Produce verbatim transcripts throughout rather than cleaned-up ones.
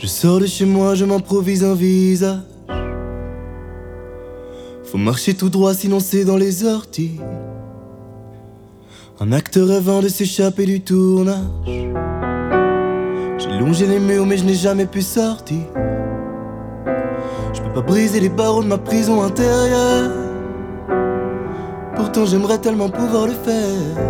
Je sors de chez moi, je m'improvise un visage. Faut marcher tout droit, sinon c'est dans les orties. Un acteur rêvant de s'échapper du tournage. J'ai longé les murs mais je n'ai jamais pu sortir. Je peux pas briser les barreaux de ma prison intérieure. Pourtant j'aimerais tellement pouvoir le faire.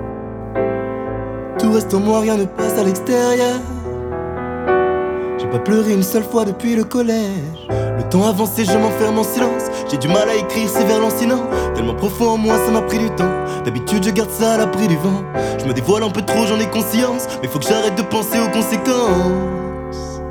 Tout reste en moi, rien ne passe à l'extérieur. J'ai pas pleuré une seule fois depuis le collège. Le temps avancé, je m'enferme en silence. J'ai du mal à écrire ces vers lancinants. Tellement profond en moi, ça m'a pris du temps. D'habitude, je garde ça à l'abri du vent. Je me dévoile un peu trop, j'en ai conscience. Mais faut que j'arrête de penser aux conséquences.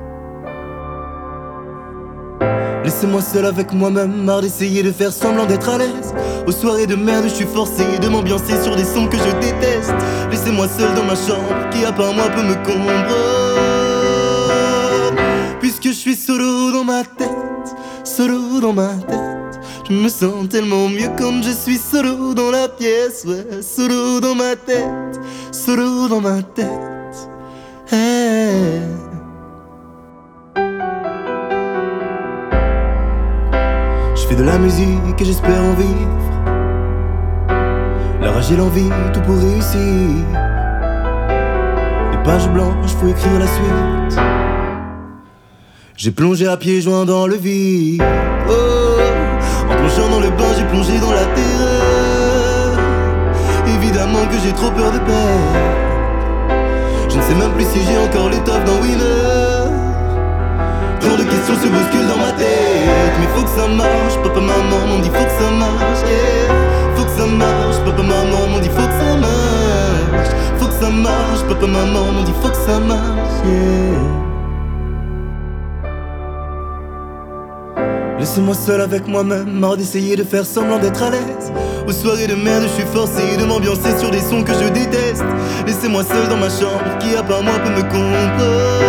Laissez-moi seul avec moi-même, marre d'essayer de faire semblant d'être à l'aise. Aux soirées de merde, je suis forcé de m'ambiancer sur des sons que je déteste. Laissez-moi seul dans ma chambre, qui à part moi peut me comprendre. Puisque je suis solo dans ma tête, solo dans ma tête. Je me sens tellement mieux quand je suis solo dans la pièce. Ouais, solo dans ma tête, solo dans ma tête. Hey. Je fais de la musique et j'espère en vivre. La rage et l'envie, tout pour réussir. Les pages blanches, faut écrire la suite. J'ai plongé à pieds joints dans le vide. Oh, en plongeant dans le bain, j'ai plongé dans la terreur. Évidemment que j'ai trop peur de perdre. Je ne sais même plus si j'ai encore l'étoffe d'un winner. Tant de questions se bousculent dans ma tête. Mais faut que ça marche, papa maman m'ont dit faut que ça marche, yeah. Faut que ça marche, papa maman m'ont dit faut que ça marche. Faut que ça marche, papa maman m'ont dit faut que ça marche, yeah. Laissez-moi seul avec moi-même, marre d'essayer de faire semblant d'être à l'aise. Aux soirées de merde, je suis forcé de m'ambiancer sur des sons que je déteste. Laissez-moi seul dans ma chambre, qui à part moi peut me comprendre.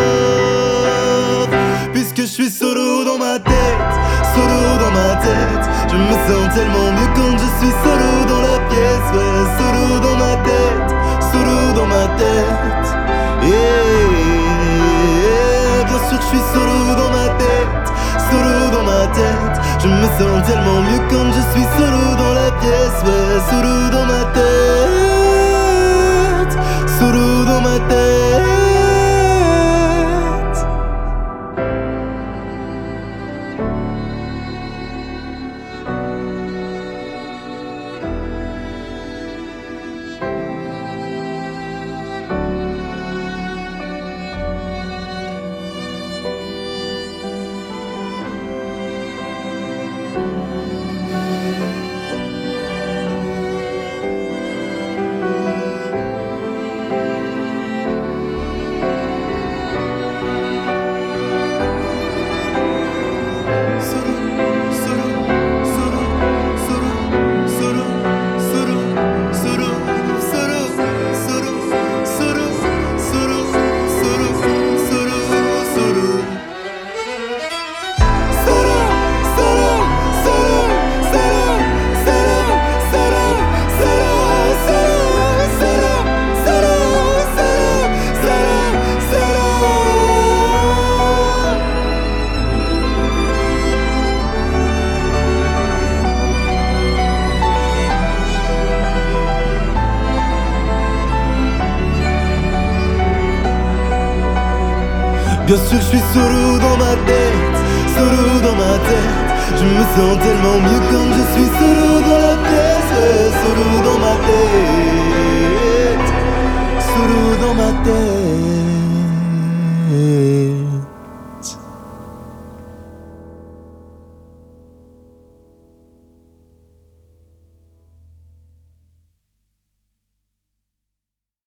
Puisque je suis solo dans ma tête, solo dans ma tête. Je me sens tellement mieux quand je suis solo dans la pièce. Ouais, solo dans ma tête, solo dans ma tête. Yeah, bien sûr que je suis solo dans ma tête, solo dans ma tête. Je me sens tellement mieux quand je suis solo dans la pièce. Ouais, solo dans ma tête, solo dans ma tête. Bien sûr que je suis solo dans ma tête, solo dans ma tête. Je me sens tellement mieux quand je suis solo dans la pièce, solo dans ma tête.